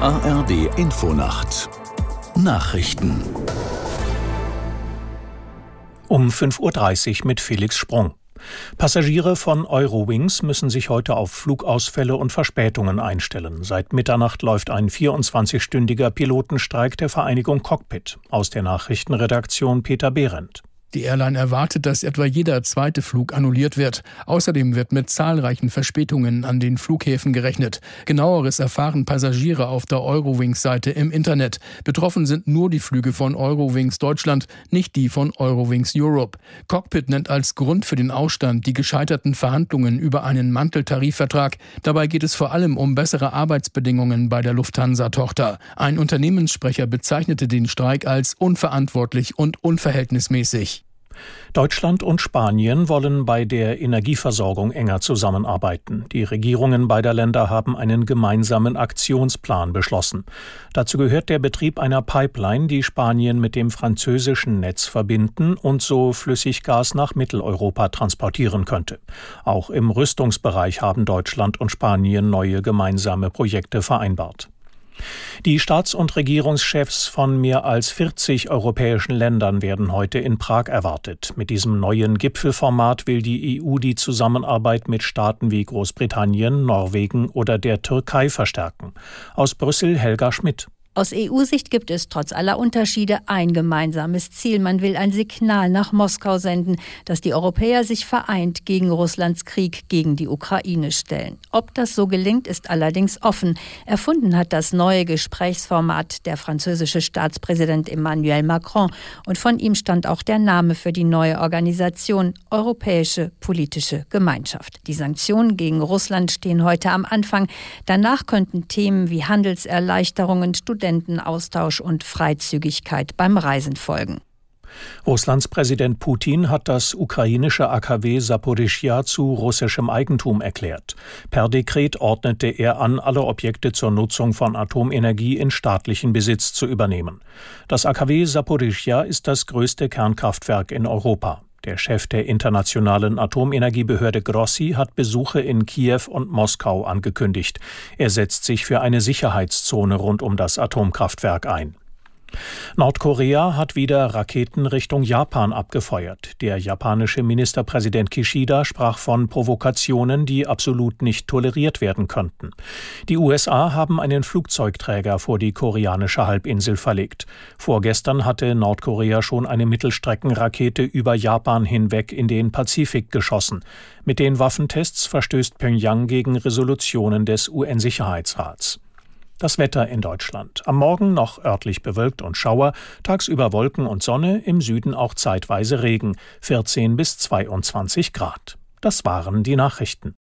ARD Infonacht Nachrichten um 5:30 Uhr mit Felix Sprung. Passagiere von Eurowings müssen sich heute auf Flugausfälle und Verspätungen einstellen. Seit Mitternacht läuft ein 24-stündiger Pilotenstreik der Vereinigung Cockpit. Aus der Nachrichtenredaktion Peter Behrendt. Die Airline erwartet, dass etwa jeder zweite Flug annulliert wird. Außerdem wird mit zahlreichen Verspätungen an den Flughäfen gerechnet. Genaueres erfahren Passagiere auf der Eurowings-Seite im Internet. Betroffen sind nur die Flüge von Eurowings Deutschland, nicht die von Eurowings Europe. Cockpit nennt als Grund für den Ausstand die gescheiterten Verhandlungen über einen Manteltarifvertrag. Dabei geht es vor allem um bessere Arbeitsbedingungen bei der Lufthansa-Tochter. Ein Unternehmenssprecher bezeichnete den Streik als unverantwortlich und unverhältnismäßig. Deutschland und Spanien wollen bei der Energieversorgung enger zusammenarbeiten. Die Regierungen beider Länder haben einen gemeinsamen Aktionsplan beschlossen. Dazu gehört der Betrieb einer Pipeline, die Spanien mit dem französischen Netz verbinden und so Flüssiggas nach Mitteleuropa transportieren könnte. Auch im Rüstungsbereich haben Deutschland und Spanien neue gemeinsame Projekte vereinbart. Die Staats- und Regierungschefs von mehr als 40 europäischen Ländern werden heute in Prag erwartet. Mit diesem neuen Gipfelformat will die EU die Zusammenarbeit mit Staaten wie Großbritannien, Norwegen oder der Türkei verstärken. Aus Brüssel Helga Schmidt. Aus EU-Sicht gibt es trotz aller Unterschiede ein gemeinsames Ziel. Man will ein Signal nach Moskau senden, dass die Europäer sich vereint gegen Russlands Krieg gegen die Ukraine stellen. Ob das so gelingt, ist allerdings offen. Erfunden hat das neue Gesprächsformat der französische Staatspräsident Emmanuel Macron. Und von ihm stammt auch der Name für die neue Organisation, Europäische Politische Gemeinschaft. Die Sanktionen gegen Russland stehen heute am Anfang. Danach könnten Themen wie Handelserleichterungen, Studentenaustausch und Freizügigkeit beim Reisen folgen. Russlands Präsident Putin hat das ukrainische AKW Saporischschja zu russischem Eigentum erklärt. Per Dekret ordnete er an, alle Objekte zur Nutzung von Atomenergie in staatlichen Besitz zu übernehmen. Das AKW Saporischschja ist das größte Kernkraftwerk in Europa. Der Chef der internationalen Atomenergiebehörde Grossi hat Besuche in Kiew und Moskau angekündigt. Er setzt sich für eine Sicherheitszone rund um das Atomkraftwerk ein. Nordkorea hat wieder Raketen Richtung Japan abgefeuert. Der japanische Ministerpräsident Kishida sprach von Provokationen, die absolut nicht toleriert werden könnten. Die USA haben einen Flugzeugträger vor die koreanische Halbinsel verlegt. Vorgestern hatte Nordkorea schon eine Mittelstreckenrakete über Japan hinweg in den Pazifik geschossen. Mit den Waffentests verstößt Pjöngjang gegen Resolutionen des UN-Sicherheitsrats. Das Wetter in Deutschland. Am Morgen noch örtlich bewölkt und Schauer, tagsüber Wolken und Sonne, im Süden auch zeitweise Regen, 14 bis 22 Grad. Das waren die Nachrichten.